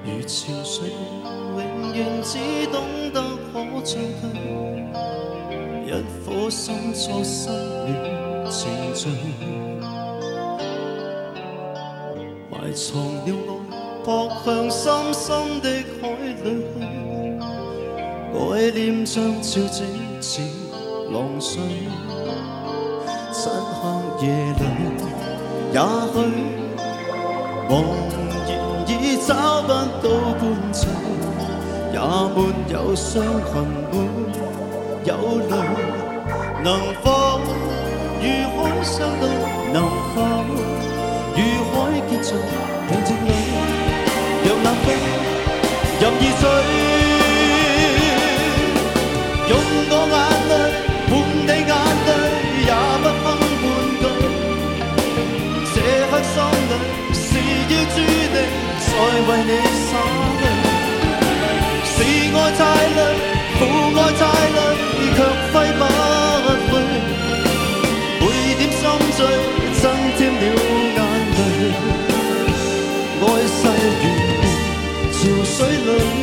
如潮水，永遠只懂得可進退。一顆心錯失了程序，埋藏了愛，撲向深深的海裏去。愛念像潮汐似浪水，漆黑夜裏，也許茫然已找不到伴隨，也沒有傷痕，沒有淚，能否與海相對？能否與海結聚？平靜裏，讓冷風任意吹。用我眼淚換你眼淚，也不分半句。這刻心裏是要注定再為你灑淚。是愛太累，父愛太累，卻揮不去。每點心醉，增添了眼淚。愛逝如潮水裏。